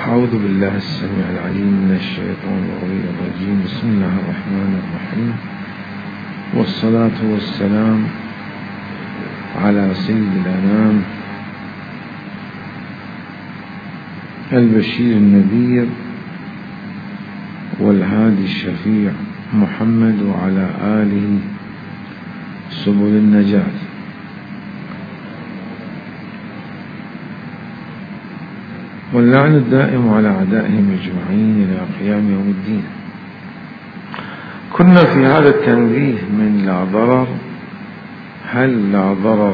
أعوذ بالله السميع العليم من الشيطان الرجيم. بسم الله الرحمن الرحيم، والصلاة والسلام على سيد الأنام البشير النذير والهادي الشفيع محمد وعلى آله سبل النجاة. واللعن الدائم على أعدائهم أجمعين إلى قيام يوم الدين. كنا في هذا التنبيه من لا ضرر. هل لا ضرر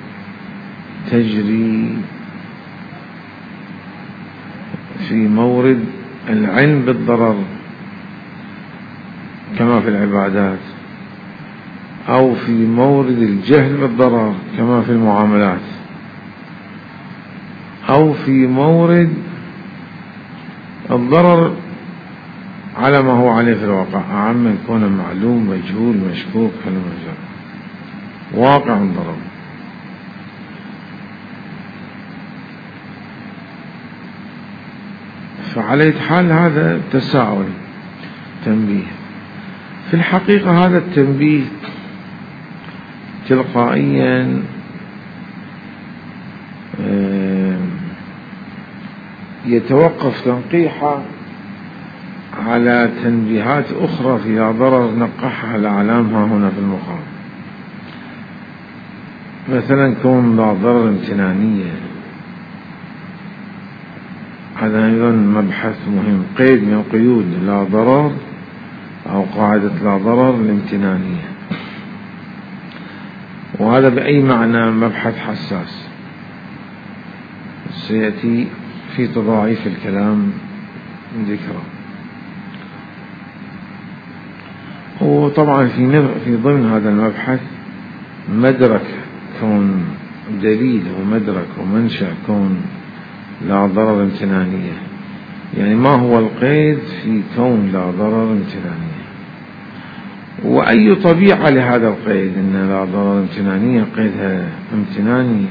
تجري في مورد العلم بالضرر كما في العبادات، أو في مورد الجهل بالضرر كما في المعاملات، أو في مورد الضرر على ما هو عليه في الواقع، أعم يكون معلوم مجهول مشكوك كالمجال واقع ضرر. فعلى حال هذا تساؤل تنبيه. في الحقيقة هذا التنبيه تلقائيا يتوقف تنقيحا على تنبيهات أخرى فيها ضرر نقحها الأعلامها هنا في المقام. مثلا كون لا ضرر امتنانية، هذا أيضا مبحث مهم، قيد من قيود لا ضرر أو قاعدة لا ضرر الامتنانية، وهذا بأي معنى مبحث حساس سيأتي في تضاعيف الكلام ذكره. وطبعا في ضمن هذا المبحث مدرك كون دليل ومدرك ومنشأ كون لا ضرر امتنانية، يعني ما هو القيد في كون لا ضرر امتنانية، وأي طبيعة لهذا القيد. إن لا ضرر امتنانية قيدها امتناني،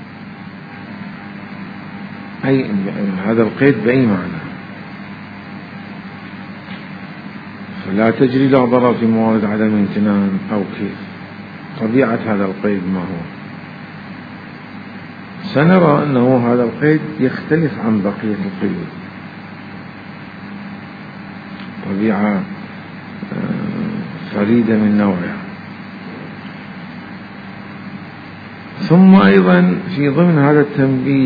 أي هذا القيد بأي معنى؟ فلا تجري لا ضرر في موارد عدم امتنان، أو كيف طبيعة هذا القيد ما هو؟ سنرى أنه هذا القيد يختلف عن بقية القيود، طبيعة فريدة من نوعها. ثم أيضا في ضمن هذا التنبيه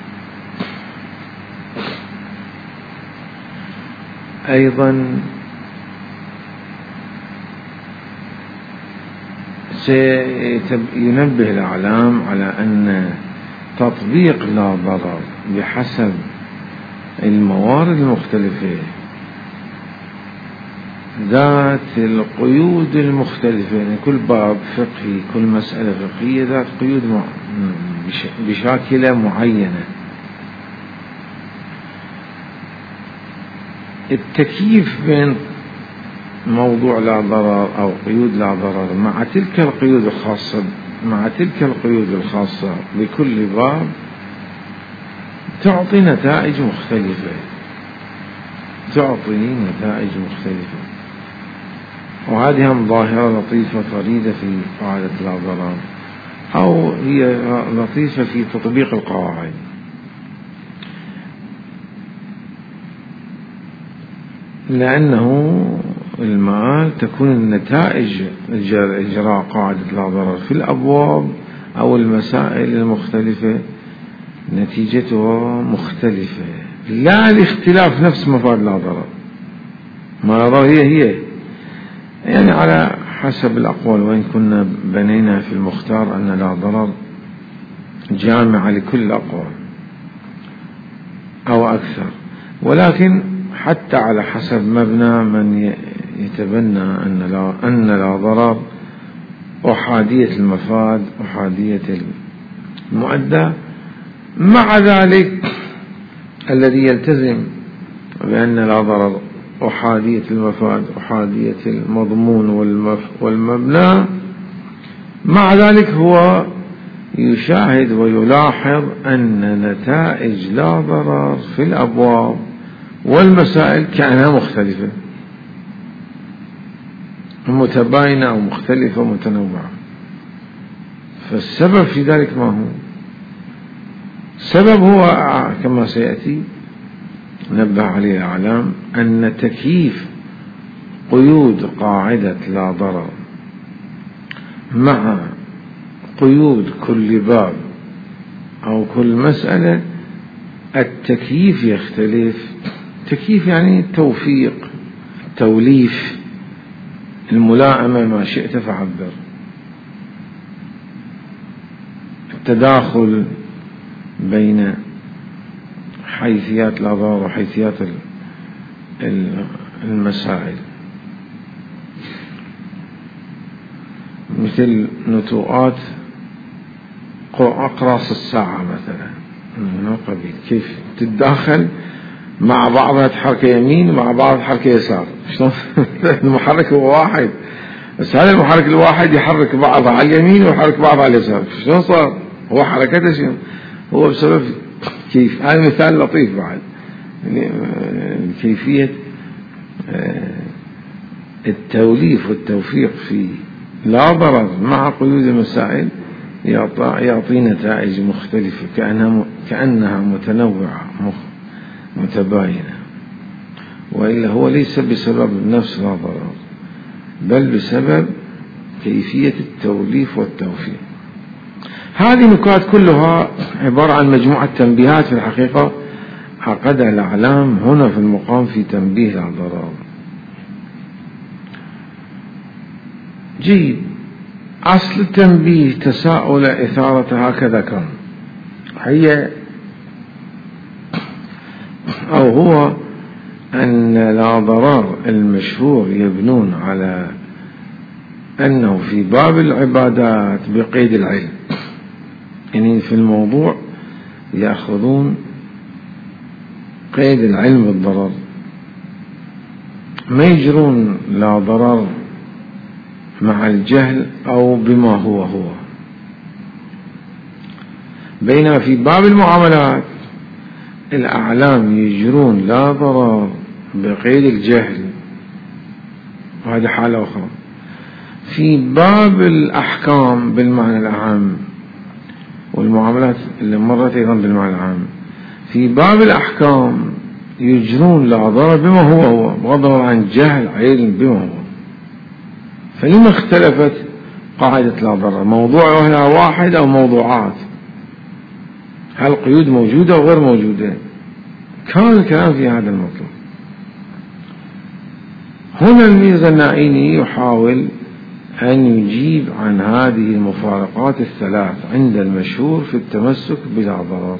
أيضا سينبه الأعلام على أن تطبيق لا ضرر بحسب الموارد المختلفة ذات القيود المختلفة، يعني كل باب فقهي كل مسألة فقهية ذات قيود بشاكلة معينة. التكييف بين موضوع لا ضرر أو قيود لا ضرر مع تلك القيود الخاصة بكل باب تعطي نتائج مختلفة، وهذه هم ظاهرة لطيفة فريدة في قاعدة لا ضرر، أو هي لطيفة في تطبيق القواعد. لأنه المآل تكون النتائج إجراء قاعدة لا ضرر في الأبواب أو المسائل المختلفة نتيجتها مختلفة، لا الاختلاف نفس مفاد لا ضرر. ما لا ضرر هي يعني على حسب الأقوال، وإن كنا بنينا في المختار أن لا ضرر جامعة لكل الأقوال أو أكثر، ولكن حتى على حسب مبنى من يتبنى أن لا ضرر أحادية المفاد أحادية المؤدى، مع ذلك الذي يلتزم بأن لا ضرر أحادية المفاد أحادية المضمون والمبنى، مع ذلك هو يشاهد ويلاحظ أن نتائج لا ضرر في الأبواب والمسائل كأنها مختلفة، متباينة أو مختلفة متنوعة. فالسبب في ذلك ما هو؟ السبب هو كما سيأتي نبه عليه الأعلام أن تكييف قيود قاعدة لا ضرر مع قيود كل باب أو كل مسألة التكييف يختلف. تكييف يعني توفيق، توليف، الملائمة، ما شئت فعبر، التداخل بين حيثيات لا ضرر وحيثيات المسائل، مثل نتوءات أقراص الساعة مثلا من قبيل، كيف تتداخل مع بعضها، تحرك يمين ومع بعض تحرك يسار. المحرك هو واحد، بس هذا المحرك الواحد يحرك بعضها على اليمين ويحرك بعضها على اليسار. شلون صار؟ هو حركته شنو؟ هو بسبب كيف. هذا مثال لطيف بعد، يعني كيفية التوليف والتوفيق في لا ضرر مع قيود المسائل يعطي نتائج مختلفة كأنها متنوعة متباينة، وإلا هو ليس بسبب نفس لا ضرر بل بسبب كيفية التوليف والتوفيق. هذه نكات كلها عبارة عن مجموعة تنبيهات في الحقيقة عقدها الأعلام هنا في المقام في تنبيه لا ضرر. جيد. أصل التنبيه تساؤل إثارة هكذا كان، هي أو هو أن لا ضرر المشهور يبنون على أنه في باب العبادات بقيد العلم، يعني في الموضوع يأخذون قيد العلم بالضرر، ما لا ضرر مع الجهل أو بما هو. بينما في باب المعاملات الأعلام يجرون لا ضرر بقيد الجهل، وهذه حالة أخرى. في باب الأحكام بالمعنى العام والمعاملات اللي مرت أيضا بالمعنى العام، في باب الأحكام يجرون لا ضرر بما هو بغض النظر عن جهل علم بما هو. فلما اختلفت قاعدة لا ضرر؟ موضوعها واحد أو موضوعات؟ هل قيود موجودة أو غير موجودة؟ كان الكلام في هذا المطلب. هنا الميزانائيني يحاول أن يجيب عن هذه المفارقات الثلاث عند المشهور في التمسك بلا ضرر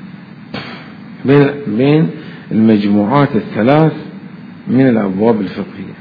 بين المجموعات الثلاث من الأبواب الفقهية.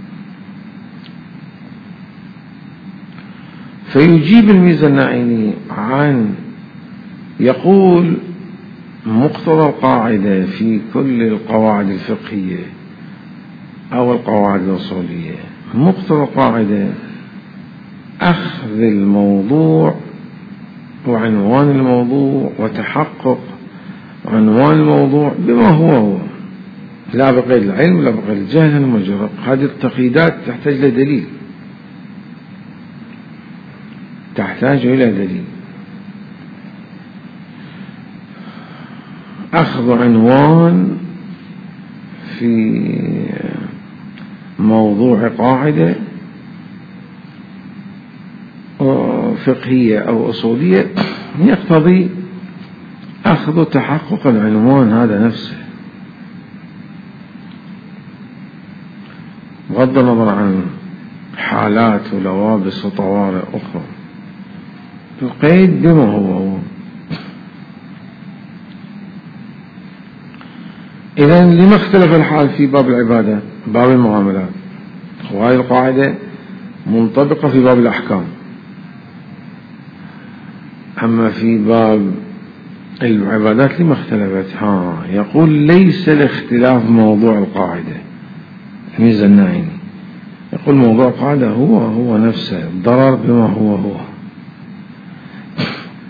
فيجيب الميزانائيني عن يقول مقتضى القاعدة في كل القواعد الفقهية أو القواعد الأصولية، مقتضى القاعدة أخذ الموضوع وعنوان الموضوع وتحقق عنوان الموضوع بما هو، لا بقيد العلم لا بقيد الجهل المجرد. هذه التقييدات تحتاج إلى دليل، تحتاج إلى دليل. أخذ عنوان في موضوع قاعدة فقهية أو أصولية يقتضي أخذ تحقق العنوان هذا نفسه بغض النظر عن حالات ولوابس وطوارئ أخرى، القيد بما هو. إذن لما اختلف الحال في باب العبادة باب المعاملات؟ وهذه القاعدة منطبقة في باب الأحكام. أما في باب العبادات لما اختلفت؟ يقول ليس الاختلاف موضوع القاعدة. الميزانائيني يقول موضوع القاعدة هو نفسه، الضرر بما هو.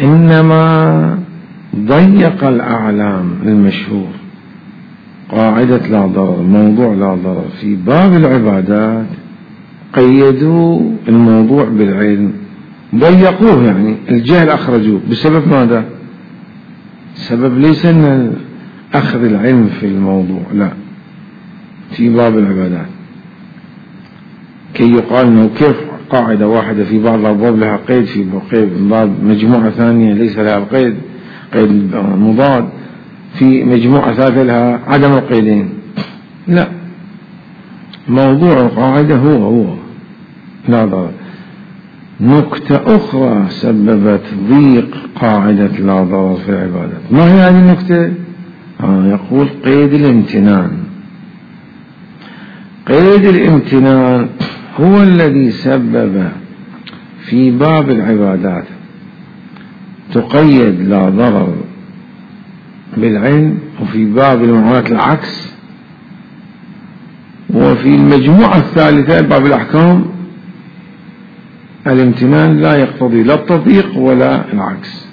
إنما ضيق الأعلام المشهور قاعدة لا ضرر، موضوع لا ضرر في باب العبادات، قيدوا الموضوع بالعلم، ضيقوه، يعني الجهل أخرجوه بسبب ماذا؟ سبب ليس أن أخذ العلم في الموضوع، لا، في باب العبادات، كي يقال أنه كيف قاعدة واحدة في بعض الأبواب لها قيد، في باب مجموعة ثانية ليس لها القيد، قيد مضاد، في مجموعة ثالثة لها عدم القيدين. لا، موضوع القاعدة هو لا ضرر. نكتة أخرى سببت ضيق قاعدة لا ضرر في العبادات، ما هي هذه النكتة؟ يقول قيد الامتنان. قيد الامتنان هو الذي سبب في باب العبادات تقيد لا ضرر بالعلم، وفي باب المعاملات العكس، وفي المجموعة الثالثة باب الأحكام الامتنان لا يقتضي لا التضييق ولا العكس.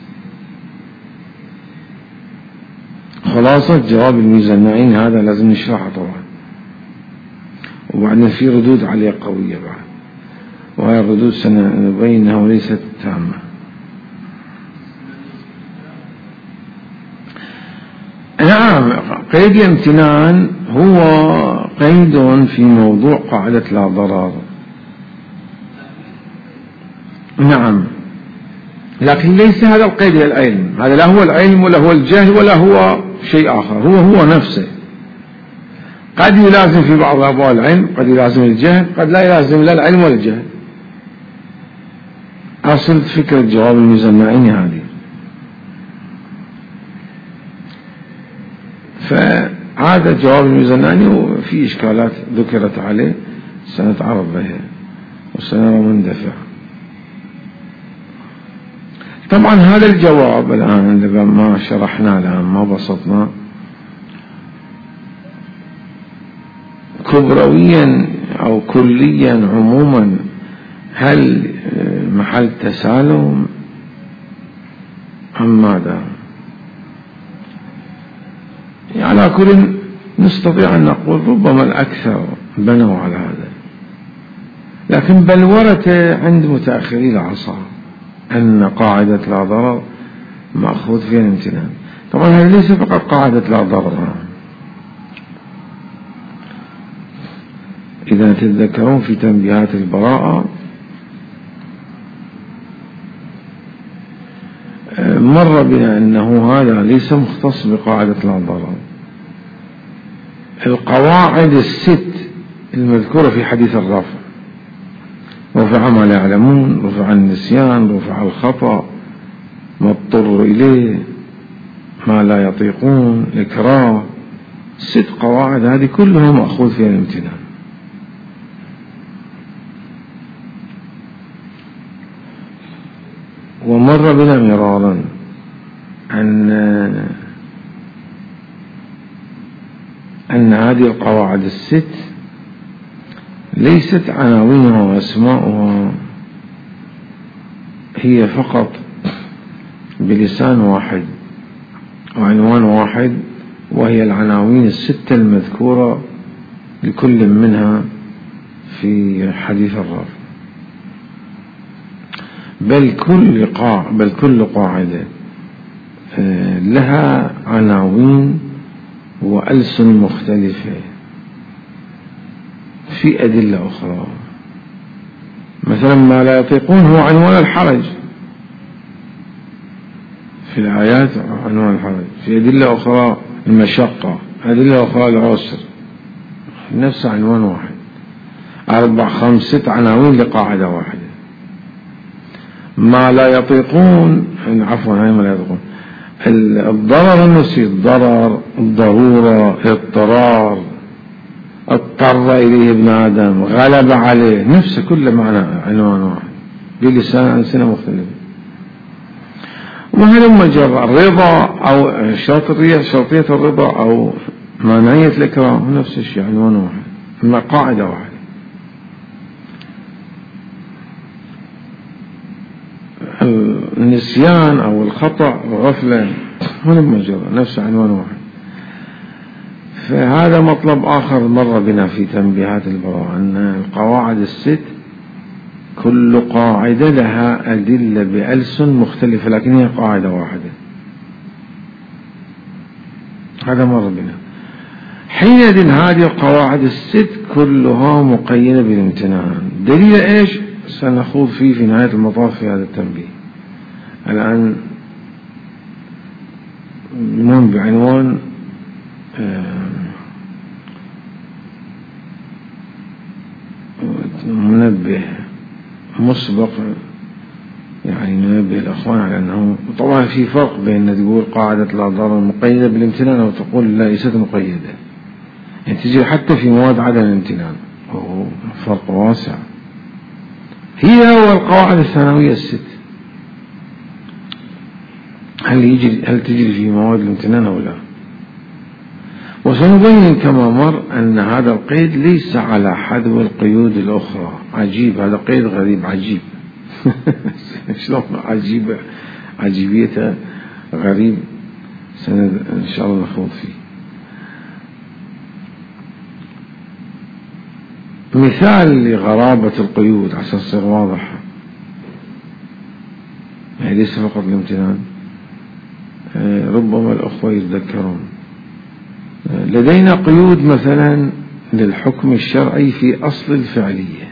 خلاصة جواب الميزانعين هذا لازم نشرحه طبعا، وبعدين في ردود عليه قوية بعد، وهي الردود سنبين أنها ليست تامة. نعم، قيد الامتنان هو قيد في موضوع قاعدة لا ضرر، نعم، لكن ليس هذا القيد للعلم، هذا لا هو العلم ولا هو الجهل ولا هو شيء آخر، هو نفسه. قد يلازم في بعض أبواب العلم، قد يلازم الجهل، قد لا يلازم لا العلم ولا الجهل. أصل فكرة جواب الميزانعين هذه. فهذا جواب الميزانعين، وفي إشكالات ذكرت عليه سنتعرض بها وسنرى مندفع. طبعا هذا الجواب الآن اللي ما شرحنا الآن ما بسطنا كبرويا أو كليا عموما، هل محل تسالم أم ماذا؟ على كل نستطيع أن نقول ربما الأكثر بنوا على هذا، لكن بلورة عند متأخري العصر أن قاعدة لا ضرر مأخوذ فيها الامتنان. طبعا هذا ليس فقط قاعدة لا ضرر، إذا تتذكرون في تنبيهات البراءة مر بنا أنه هذا ليس مختص بقاعدة لا ضرر. القواعد الست المذكورة في حديث الرفع، رفع ما لا يعلمون، رفع النسيان، رفع الخطأ، ما اضطر إليه، ما لا يطيقون، إكراه، 6 قواعد هذه كلها مأخوذ فيها الامتنان. ومر بنا مرارا أن هذه القواعد ال6 ليست عناوينها وأسماؤها هي فقط بلسان واحد وعنوان واحد، وهي العناوين ال6 المذكورة لكل منها في حديث الرفع، بل كل قاعدة لها عناوين وألسن مختلفة في أدلة أخرى. مثلا ما لا يطيقون هو عنوان الحرج في الآيات، عنوان الحرج، في أدلة أخرى المشقة، أدلة أخرى العسر، نفس عنوان واحد، 4 5 6 عناوين لقاعدة واحدة. ما لا يطيقون، عفوا ما لا يطيقون، الضرر النفسي، الضرر، الضرورة، اضطرار، اضطر إليه ابن آدم، غلب عليه، نفسه كل معنى عنوان واحد بلسان ألسنة مختلفة. وهلما جرى الرضا أو شرطية الرضا أو مانعية الإكرام، نفس الشيء عنوان واحد، أما قاعدة واحدة. النسيان أو الخطأ والغفلة هنا مجرد نفس عنوان واحد. فهذا مطلب آخر مر بنا في تنبيهات البراءة، أن القواعد الست كل قاعدة لها أدلة بألسن مختلفة لكن هي قاعدة واحدة. هذا مر بنا. حينئذ هذه القواعد الست كلها مقيدة بالامتنان. دليل إيش سنخوض فيه في نهاية المطاف في هذا التنبيه. الآن المهم بعنوان منبه مسبق، يعني ننبه الأخوان على أنه طبعا في فرق بين تقول قاعدة لا ضرر مقيدة بالامتنان أو تقول ليست مقيدة، يعني تجي حتى في مواد عدم الامتنان، وهو فرق واسع. هي هو القواعد الثانوية الست هل تجري في مواد الامتنان أو لا؟ وسنبين كما مر أن هذا القيد ليس على حذو القيود الأخرى. عجيب، هذا قيد غريب عجيب. شلون عجيبيته غريب، إن شاء الله نخوض فيه. مثال لغرابة القيود عشان تصير واضح، يعني ليس فقط الامتنان. ربما الأخوة يتذكرون لدينا قيود مثلا للحكم الشرعي في أصل الفعلية،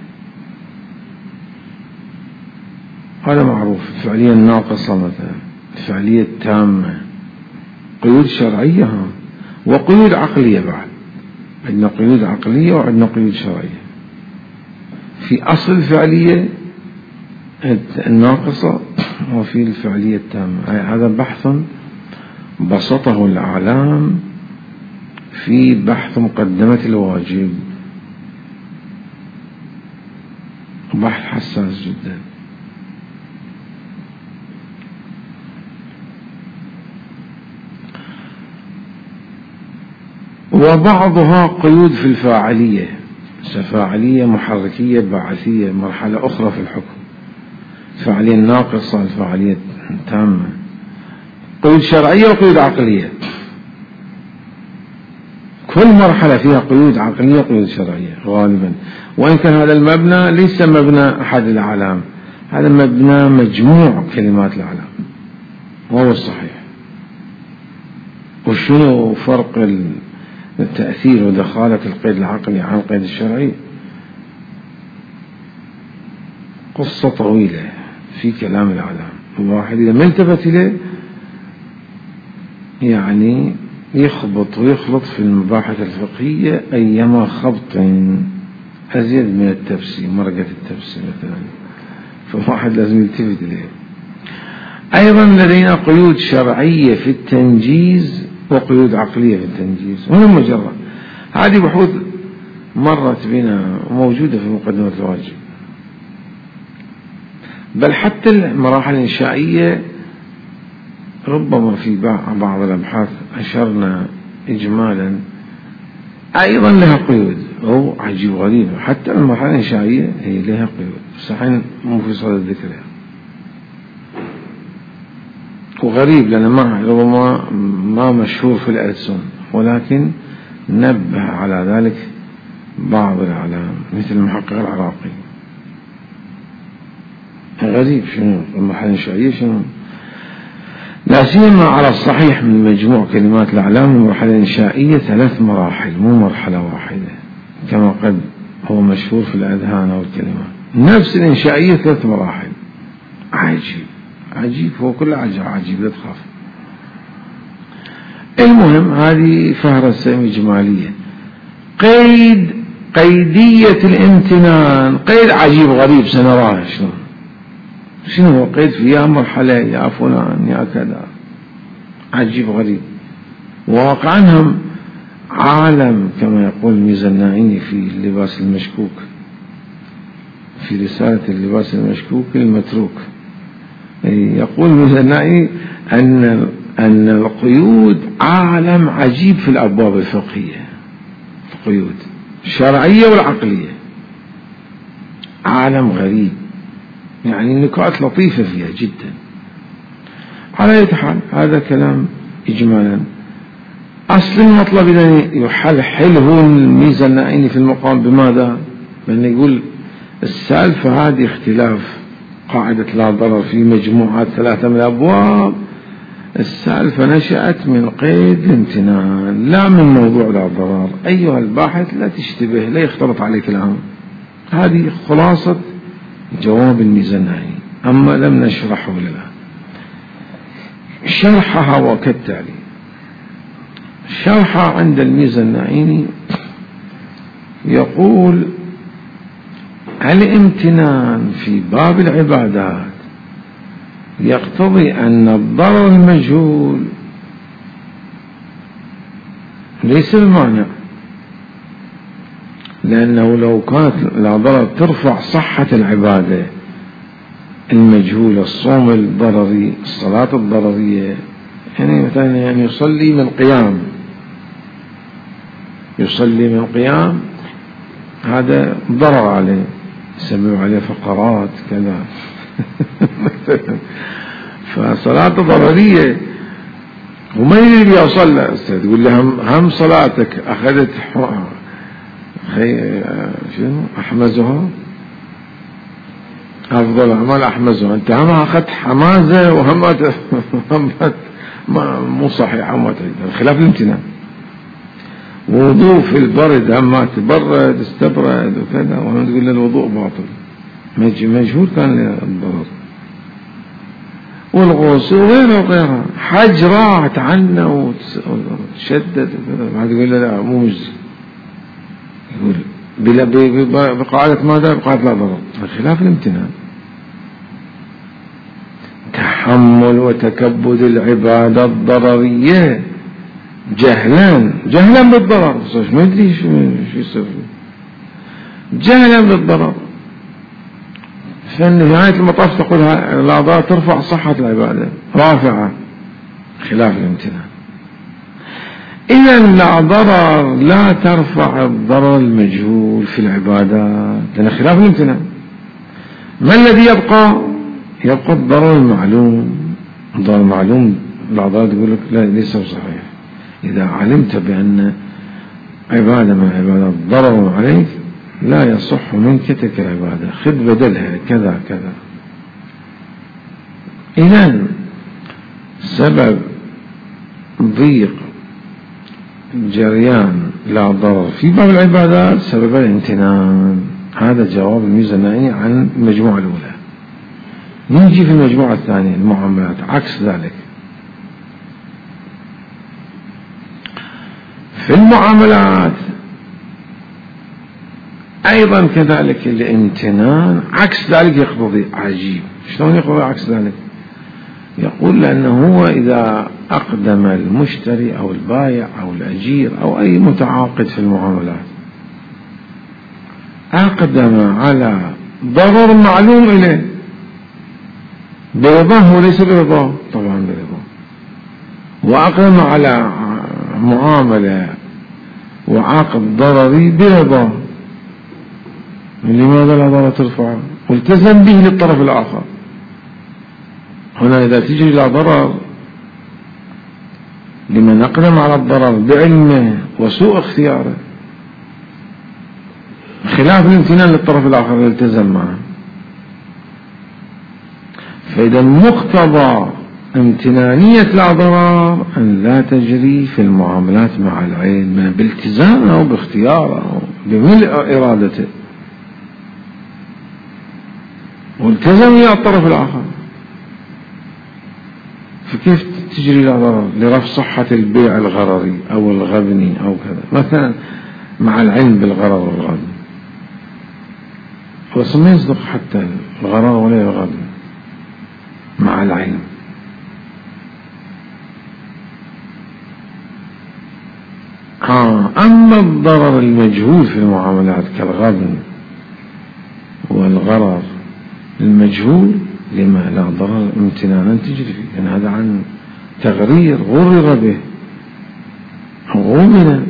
هذا معروف. الفعلية الناقصة مثلا، الفعلية التامة، قيود شرعية وقيود عقلية بعد. عندنا قيود عقلية وعندنا قيود شرعية. في أصل الفعلية الناقصة وفي الفعلية التامة. هذا بحث بسطه الأعلام في بحث مقدمة الواجب، بحث حساس جدا. وبعضها قيود في الفاعلية، فاعلية محركية باعثية، مرحلة أخرى في الحكم. الفاعلية الناقصة، الفاعلية التامة، قيود شرعية وقيود عقلية. كل مرحلة فيها قيود عقلية وقيود شرعية غالبا، وإن كان هذا المبنى ليس مبنى أحد الأعلام، هذا مبنى مجموع كلمات الأعلام وهو الصحيح. وشنو فرق التأثير ودخالة القيد العقلي عن القيد الشرعي؟ قصة طويلة في كلام الأعلام. الواحد إذا ما التفت إليه يعني يخبط ويخلط في المباحث الفقهية أيما خبط أزيد من التفسير، مرقة التفسير مثلا، فواحد لازم يلتفت إليه. أيضا لدينا قيود شرعية في التنجيز وقيود عقلية في التنجيز. هنا مجرد هذه بحوث مرت بنا وموجودة في مقدمة الواجب. بل حتى المراحل الإنشائية ربما في بعض الأبحاث أشرنا إجمالا أيضا لها قيود. أو عجيب غريب، حتى المراحل الإنشائية هي لها قيود، صحيح مو في صدد ذكرها. وغريب لأن ربما ما مشهور في الألسن، ولكن نبه على ذلك بعض الأعلام مثل المحقق العراقي. غريب شنو المراحل الإنشائية، شنو لا سيما على الصحيح من مجموع كلمات الأعلام. المرحلة الإنشائية 3 مراحل مو مرحلة واحدة كما قد هو مشهور في الأذهان والكلمات. نفس الإنشائية 3 مراحل. عجيب هو كله عجيب لا تخاف. المهم هذه فهرسة إجمالية. قيدية الامتنان قيد عجيب غريب سنراه شنو هو قيد في يا مرحلة يا فلان يا كذا، عجيب غريب. واقعا عالم كما يقول ميزانائي في اللباس المشكوك، في رسالة اللباس المشكوك المتروك، يقول ميزانائي أن القيود عالم عجيب في الأبواب الفقهية. القيود الشرعية والعقلية عالم غريب، يعني نكات لطيفة فيها جدا على أي حال هذا كلام إجمالا. أصل المطلب إذا يحلحله الميزة النائني في المقام بماذا؟ بأن يقول السالفة هذه اختلاف قاعدة لا ضرر في مجموعات 3 من الأبواب، السالفة نشأت من قيد الامتنان لا من موضوع لا ضرر. أيها الباحث لا تشتبه، لا يختلط عليك الأمر. هذه خلاصة جواب الميزة النائني، أما لم نشرحه الآن. شرحها وكالتالي: شرحها عند الميزة النائني يقول: الامتنان في باب العبادات يقتضي أن الضرر المجهول ليس بمانع، لأنه لو كانت لا ضرر ترفع صحة العبادة المجهولة، الصوم الضرري، الصلاة الضررية، يعني مثلا يعني يصلي من قيام، يصلي من قيام هذا ضرر عليه، يسميه عليه فقرات كذا فصلاة ضررية وما يريد يصلى، تقول له هم صلاتك أخذت شنو أحمزها، أفضل أعمال أحمزها، أنت هم أخذت حمازة وهم مو صحيح، وما تريد خلاف الامتنان. وضوء في البرد أما تبرد استبرد وكذا، وهم تقول له الوضوء باطل مجهول كان الضرر. والغسل وغيره وغيره، حج راحت عنه وتشدد بعد يقول له لا مو مجزي، يقول بقاعدة ماذا؟ بقاعدة لا ضرر، خلاف الامتنان. تحمل وتكبد العبادة الضررية جهلا بالضرر، ما ادري شو يصير، جهلا بالضرر، فإن نهاية المطاف تقول لا ضرر ترفع صحة العبادة، رافعة، خلاف الامتنان. إذا لا ضرر لا ترفع الضرر المجهول في العبادات، لأن خلاف الامتنان. ما الذي يبقى؟ يبقى الضرر المعلوم. الضرر المعلوم لا ضرر يقول لك لا ليس صحيح. إذا علمت بأن عبادة من العبادات ضرر عليك لا يصح منك تلك العبادة، خذ بدلها كذا كذا. إذن سبب ضيق جريان لا ضرر في باب العبادات سبب الامتنان. هذا جواب الميزة النائني عن المجموعة الأولى. نيجي في المجموعة الثانية المعاملات، عكس ذلك. في المعاملات أيضا كذلك الامتنان عكس ذلك يقتضي. عجيب، شلون يقتضي عكس ذلك؟ يقول لأنه هو إذا أقدم المشتري أو البائع أو الأجير أو أي متعاقد في المعاملات أقدم على ضرر معلوم إليه برضاه وليس برضاه، طبعا برضاه، وأقدم على معاملة وعقد ضرري برضاه، لماذا لا ضرر ترفعه؟ والتزم به للطرف الآخر. هنا إذا تجري لا ضرر لمن أقدم على الضرر بعلمه وسوء اختياره، خلاف الامتنان للطرف الآخر يلتزم معه. فإذا مقتضى امتنانية لا ضرر أن لا تجري في المعاملات مع العلم بالتزام أو باختيار أو بملء إرادته، والتزم إلى الطرف الآخر. فكيف تجري لا ضرر لرفع صحة البيع الغرري أو الغبني أو كذا مثلا مع العلم بالغرر والغبن؟ بس ما يصدق حتى الغرر ولا الغبن مع العلم. أما الضرر المجهول في المعاملات كالغبن والغرر المجهول لما لا ضرر امتنانا تجري فيه، يعني هذا عن تغرير غرر به غمنا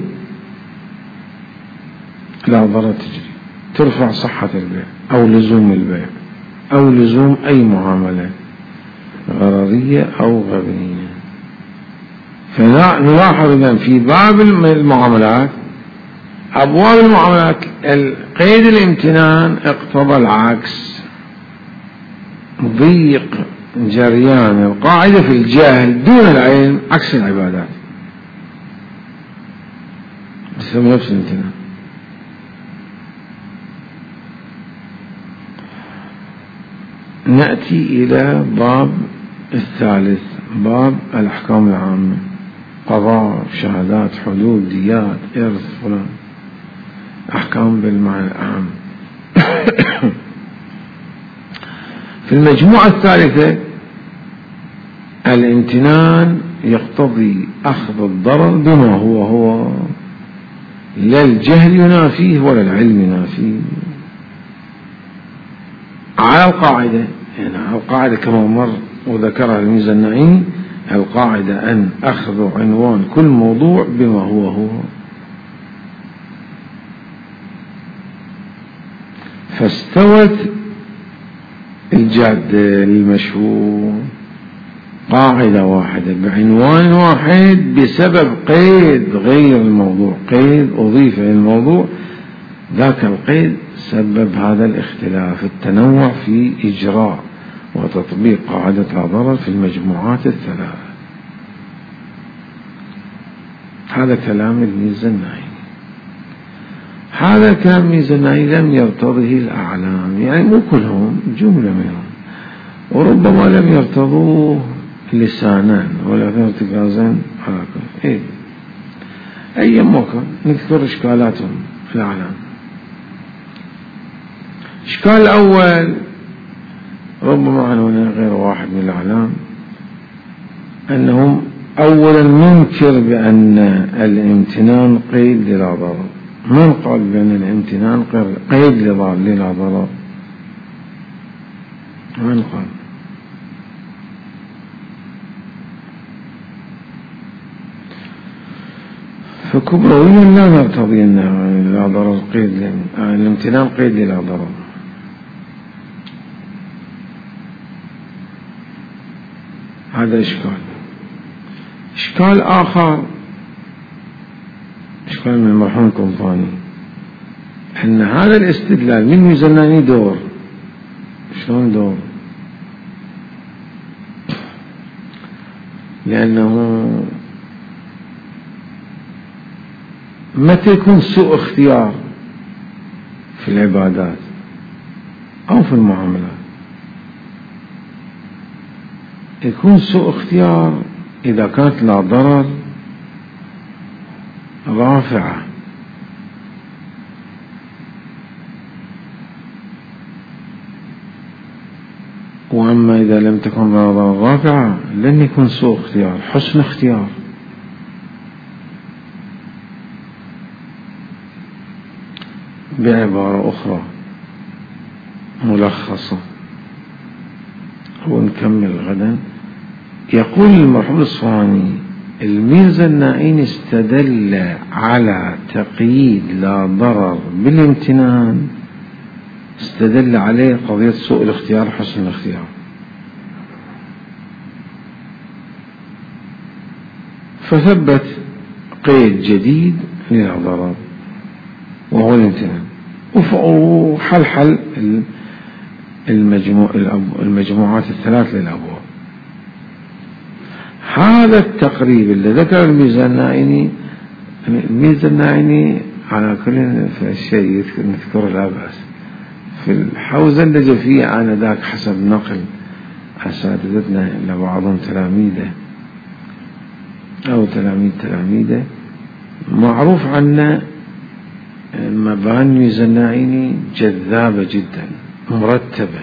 لا ضرر تجري، ترفع صحة البيع أو لزوم البيع أو لزوم أي معاملة غررية أو غبنية. فنلاحظ أن في باب المعاملات، أبواب المعاملات، قيد الامتنان اقتضى العكس، ضيق جريان القاعدة في الجاهل دون العلم، عكس العبادات، بسبب نفس الامتنان. نأتي إلى باب الثالث، باب الأحكام العامة، قضاء، شهادات، حدود، ديات، إرث، فلان، أحكام بالمعنى العام. في المجموعة الثالثة الامتنان يقتضي أخذ الضرر بما هو لا الجهل ينافيه ولا العلم ينافيه، على القاعدة، يعني على القاعدة كما مر وذكرها الميزة النعيمي، القاعدة أن أخذ عنوان كل موضوع بما هو. فاستوت الجادة المشهور قاعدة واحدة بعنوان واحد بسبب قيد غير الموضوع، قيد أضيف إلى الموضوع، ذاك القيد سبب هذا الاختلاف، التنوع في إجراء وتطبيق قاعدة لا ضرر في المجموعات الثلاث. هذا كلام الميزة النعيمي. هذا كلام الميزة النعيمي لم يرتضه الأعلام، يعني مو كلهم، جملة منهم، وربما لم يرتضوه لسانا ولا ارتكازا على كل. أي موقع نذكر إشكالاتهم في الأعلام. الإشكال الأول ربما عنونا غير واحد من الأعلام، أنهم أولا منكر بأن الامتنان قيد للا ضرر. من قال بأن الامتنان قيد للا ضرر؟ من قال؟ فكبرويا لا نرتضي أن لا ضرر قيد، الامتنان قيد للا ضرر. هذا إشكال. إشكال آخر، إشكال من المرحوم القنطاني، أن هذا الاستدلال من ميزاناني دور. شلون دور؟ لأنه متى يكون سوء اختيار في العبادات أو في المعاملات؟ يكون سوء اختيار إذا كانت لا ضرر رافعة، وأما إذا لم تكن لا ضرر رافعة لن يكون سوء اختيار، حسن اختيار. بعبارة أخرى ملخصة ونكمل غدا. يقول المرحوم الصواني: الميزة النعيمي استدل على تقييد لا ضرر بالامتنان، استدل عليه قضية سوء الاختيار حسن الاختيار، فثبت قيد جديد للا ضرر وهو الامتنان، وحل المجموعات الثلاث للأبواب. هذا التقريب اللي ذكر الميزة النعيمي على كل شيء نذكر لا بأس. في الحوزة اللي فيه أنا ذاك حسب نقل أساتذتنا لبعضهم تلاميذه أو تلاميذه، معروف عنا مباني الميزة النعيمي جذابة جدا مرتبة،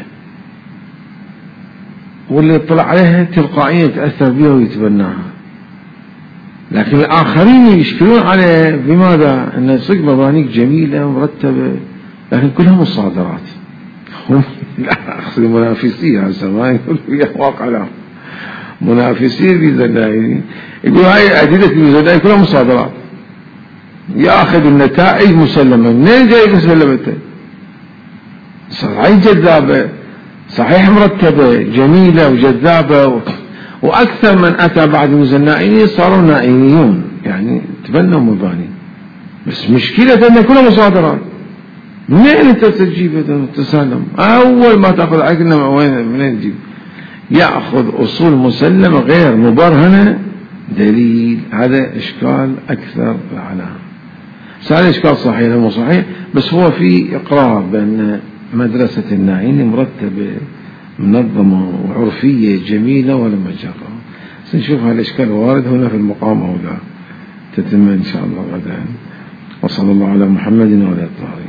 واللي يطلع عليها تلقائيا يتأثر بها ويتبناها. لكن الآخرين يشكلون عليه بماذا؟ أن صدق مبانيك جميلة مرتبة لكن كلها مصادرات. هم لا أقصد منافسية، هسه ما يقول فيها واقع، لا منافسية الميزة النعيمي يقول هاي أدلة الميزة النعيمي كلها مصادرات، يأخذ النتائج مسلمة. منين جاي مسلمته؟ صحيح جذابة، صحيح مرتبة جميلة وجذابة، وأكثر من أتى بعد النائيين صاروا نائيون، يعني تبنوا مباني، بس مشكلة أن كلها مصادرات. منين أنت تجيب تسلم؟ أول ما تأخذ عقلنا وين منين تجيب؟ يأخذ أصول مسلمة غير مبرهنة دليل. هذا إشكال أكثر العلامة. هذا إشكال صحيح مو صحيح، بس هو في إقرار بأن مدرسة النائين مرتبة منظمة وعرفية جميلة ولا مجاقة. سنشوف هذا الإشكال وارد هنا في المقام، أو لا تتم إن شاء الله غدا. وصلى الله على محمد وعلى آله.